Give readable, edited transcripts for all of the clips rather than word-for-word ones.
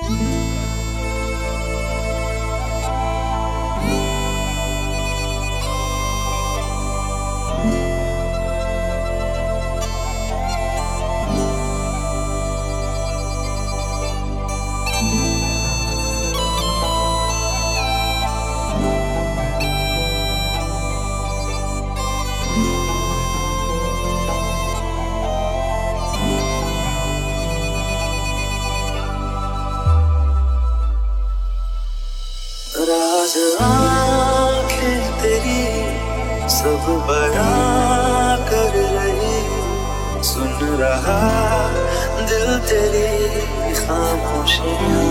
राज आँखें तेरी सब बयां कर रही, सुन रहा दिल तेरी खामोशियां।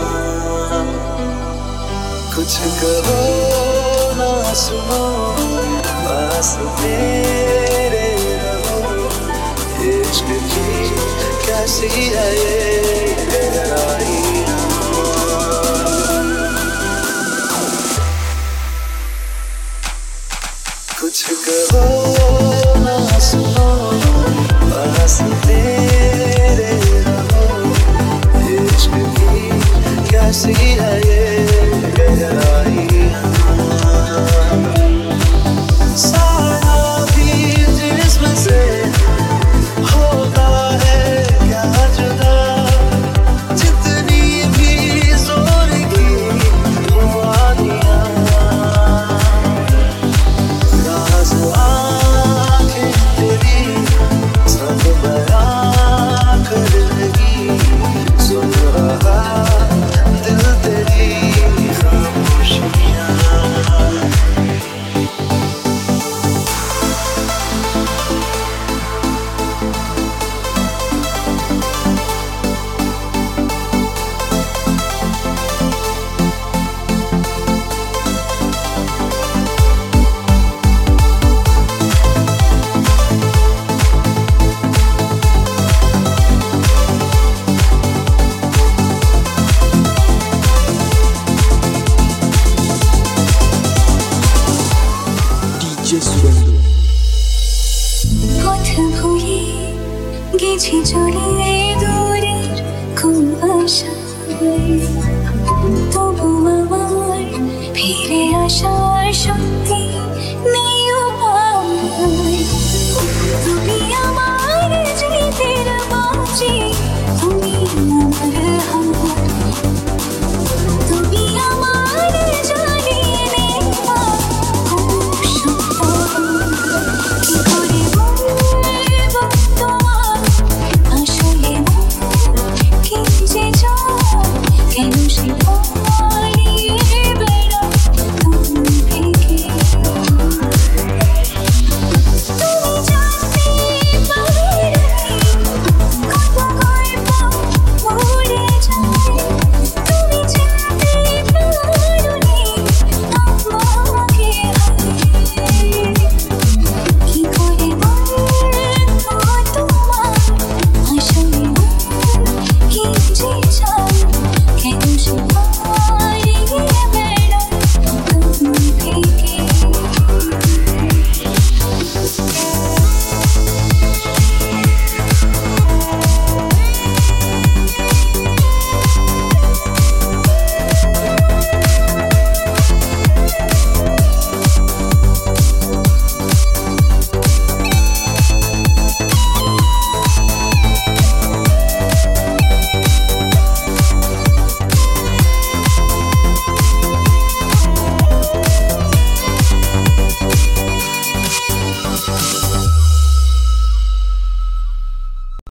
कुछ कहो ना सुनो, पास मेरे रहो, इश्क की कैसी है ये गहराइयां। कुछ कहो ना सुनो, पास तेरे रहो, इश्क की कैसी है ये गहराइयां। साया भी जिस्म से होता है क्या जुदा, जितनी भी जोर की हो आनियां। राज आँखें तेरी सब बयां कर रही, सुन रहा दिल तेरी खामोशियां। পথ ভুলে গেছি চলে দূরের কোন আশায়, তবু আমার ফিরে আসার